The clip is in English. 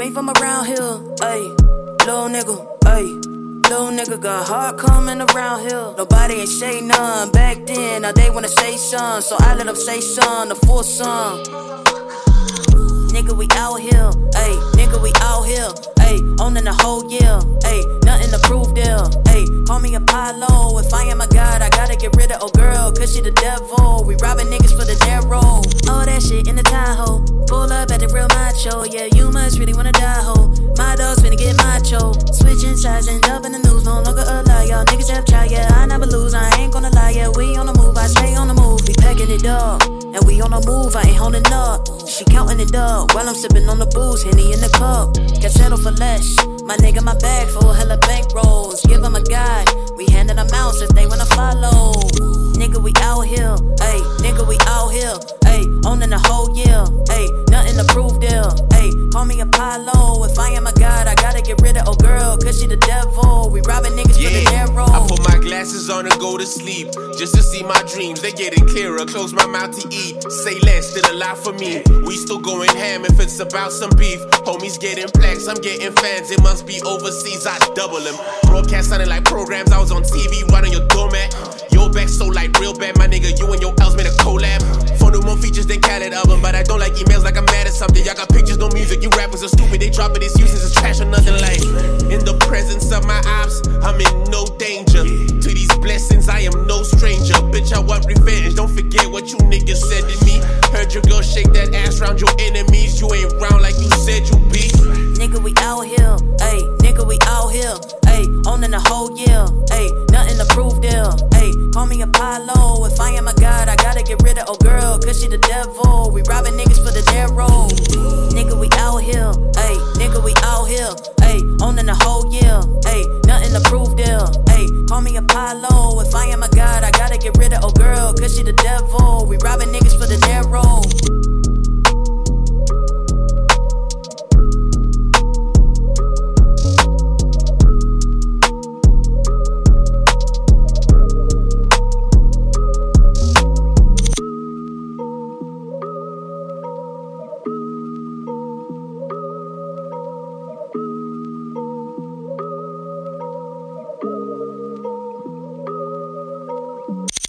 ain't from around here, ayy. Little nigga, ayy. Little nigga got hard coming around here. Nobody ain't say none back then. Now they wanna say son, so I let them say son, the full son. Nigga, we out here, ayy. Nigga, we out here, ayy. Owning the whole year, ayy. Nothing to prove there, ayy. Call me Apollo. If I am a god, I gotta get rid of old girl, cause she the devil. We robbing niggas for the narrow. All that shit in the Tahoe. Pull up at the real macho. Yeah, you must really wanna die, ho. My dog's finna get macho. Switching sides, end up in the news. No longer a lie, y'all niggas have tried. Yeah, I never lose, I ain't gonna lie. Yeah, we on the move, I stay on the move. We packing it up, and we on the move, I ain't holding up. She counting it up, while I'm sipping on the booze, Henny in the cup. Can settle for less. My nigga, my bag full, hella bankrolls. Give them a guide, we handing them out if they wanna follow. Nigga, we out here, ayy. Nigga, we out here, ayy. Owning the whole year, ayy. Nothing to prove there, ayy. Call me Apollo. If I am a god, I gotta get rid of old girl, cause she the devil. We robbing niggas for the narrow. I put my glasses on and go to sleep, just to see my dreams, they getting clearer. Close my mouth to eat, say less, did a lot for me. We still going ham if it's about some beef. Homies getting plaques, I'm getting fans. It must be overseas, I double them. Broadcast sounding like programs, I was on TV running your doormat. Your back so like real bad, my nigga, you and your L's made a collab. Phone do more features than Khaled album, but I don't like emails like I'm mad at something. Y'all got pictures, no music, you rappers are stupid. They drop it, it's useless, it's trash or nothing. Like, in the presence of my ops, I'm in no danger. To these blessings, I am no stranger. Bitch, I want revenge, don't forget what you niggas said to me. Heard your girl shake that ass round your enemies. You ain't round like you said you be. Nigga, we out here, ayy. Nigga, we out here, ayy. Owning the whole year, ayy. Nothing to prove there, ayy. Call me Apollo. If I am a god, I gotta get rid of old girl, cause she the devil. We robbing niggas for the narrow.